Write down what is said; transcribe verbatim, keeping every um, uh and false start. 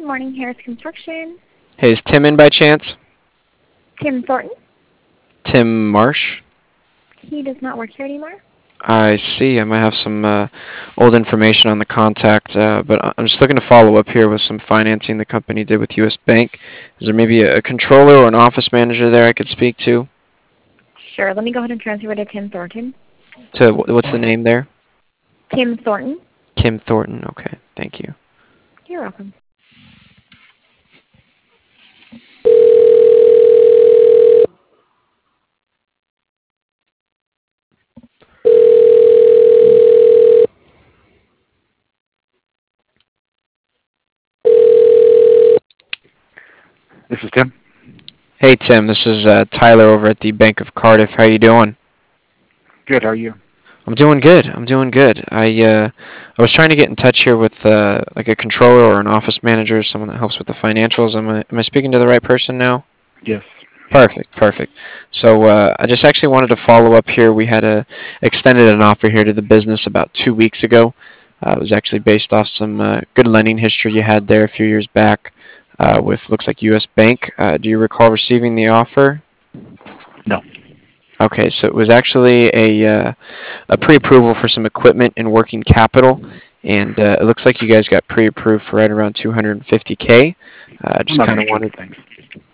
morning, Harris Construction. Hey, is Tim in by chance? Tim Thornton. Tim Marsh? He does not work here anymore. I see. I might have some uh, old information on the contact, uh, but I- I'm just looking to follow up here with some financing the company did with U S. Bank. Is there maybe a, a controller or an office manager there I could speak to? Sure, let me go ahead and transfer to Tim Thornton. To wh- what's the name there? Tim Thornton. Kim Thornton. Okay, thank you. You're welcome. This is Tim. Hey Tim, this is uh, Tyler over at the Bank of Cardiff. How you doing? Good. How are you? I'm doing good. I'm doing good. I uh, I was trying to get in touch here with uh, like a controller or an office manager, someone that helps with the financials. Am I am I speaking to the right person now? Yes. Perfect, perfect. So uh, I just actually wanted to follow up here. We had a extended an offer here to the business about two weeks ago. Uh, it was actually based off some uh, good lending history you had there a few years back uh, with looks like U S. Bank. Uh, do you recall receiving the offer? No. Okay, so it was actually a uh, a pre-approval for some equipment and working capital, and uh, it looks like you guys got pre-approved for right around two hundred fifty K. Uh, I'm just not kind of interested. wanted. Thanks.